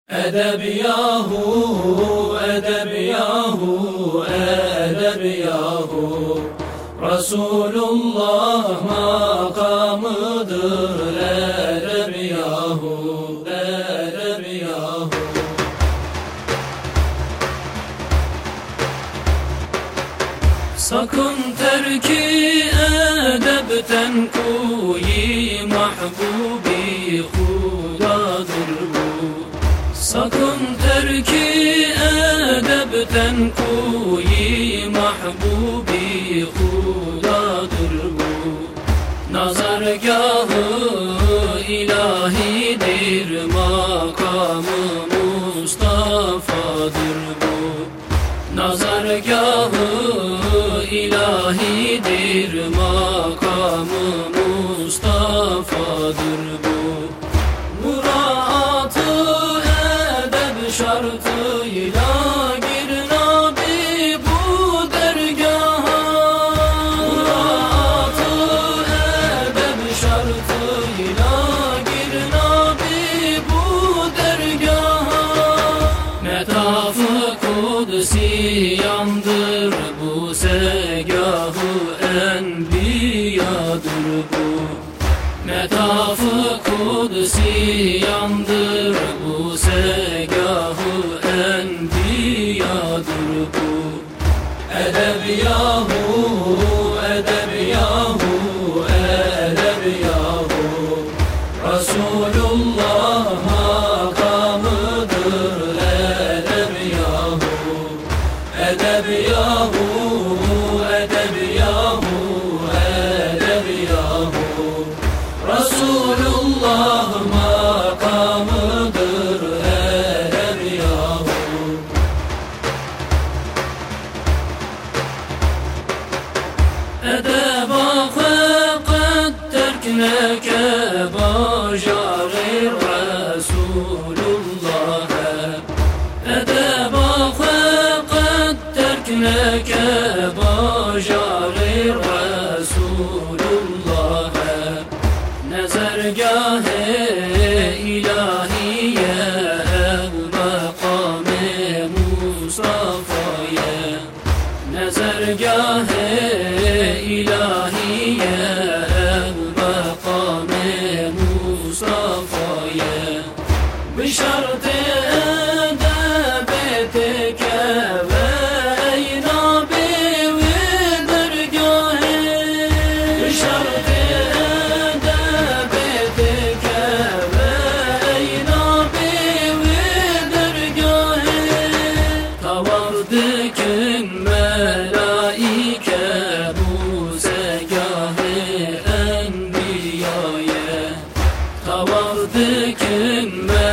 Edeb yahu, edeb yahu, edeb yahu. Resulullah makamıdır. Edeb yahu, edeb yahu. Sakın terki edebten kuyi mahbubi hudadır bu. Sakın terki edebten kuyi mahbubi hudadır bu. Nazargahı ilahidir, makamı Mustafa'dır bu. Nazargahı ilahidir, makamı Mustafa'dır bu. Muratı edeb şartıyla gir Nabi bu dergaha. Muratı edeb şartıyla gir Nabi bu dergaha. Metafı Kudsiyandır bu, segahı enbiyadır bu. Metafı Kudsiyandır bu, segahı enbiyadır bu. Edeb yahu, edeb yahu, edeb yahu. Resulullah makamıdır. Edeb yahu, edeb yahu, edeb yahu, edeb yahu. Resulullah makamıdır. Edeb yahu. Edeb hakikat terkneke bajarir Resulullah. Edeb hakikat terkneke bajarir Resulullah. Nezergâh-ı ilahiye makam-ı Mustafa'ya. Nezergâh-ı ilahiye makam-ı Mustafa'ya. Bişart-ı edebeteke ve ey Nabi ve dergâh-ı. Bişart-ı Tavardıkın melaike bu segâh-ı enbiyâye. Tavardıkın